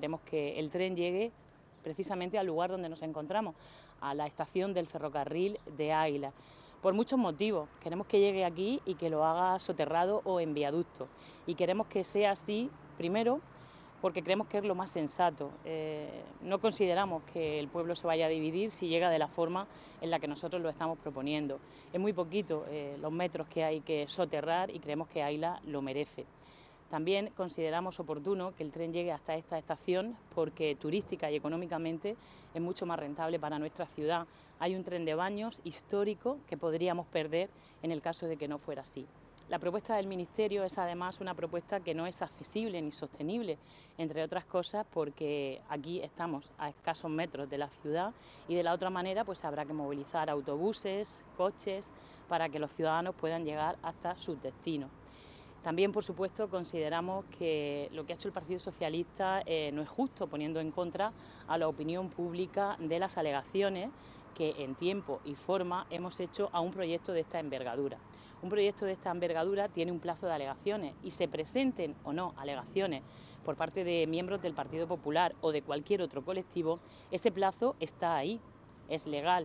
queremos que el tren llegue precisamente al lugar donde nos encontramos, a la estación del ferrocarril de Águila. Por muchos motivos, queremos que llegue aquí y que lo haga soterrado o en viaducto. Y queremos que sea así, primero, porque creemos que es lo más sensato. No consideramos que el pueblo se vaya a dividir si llega de la forma en la que nosotros lo estamos proponiendo. Es muy poquito los metros que hay que soterrar y creemos que Águila lo merece. También consideramos oportuno que el tren llegue hasta esta estación porque turística y económicamente es mucho más rentable para nuestra ciudad. Hay un tren de baños histórico que podríamos perder en el caso de que no fuera así. La propuesta del Ministerio es además una propuesta que no es accesible ni sostenible, entre otras cosas porque aquí estamos a escasos metros de la ciudad y de la otra manera pues habrá que movilizar autobuses, coches para que los ciudadanos puedan llegar hasta sus destinos. También, por supuesto, consideramos que lo que ha hecho el Partido Socialista no es justo, poniendo en contra a la opinión pública de las alegaciones que en tiempo y forma hemos hecho a un proyecto de esta envergadura. Un proyecto de esta envergadura tiene un plazo de alegaciones y se presenten o no alegaciones por parte de miembros del Partido Popular o de cualquier otro colectivo, ese plazo está ahí, es legal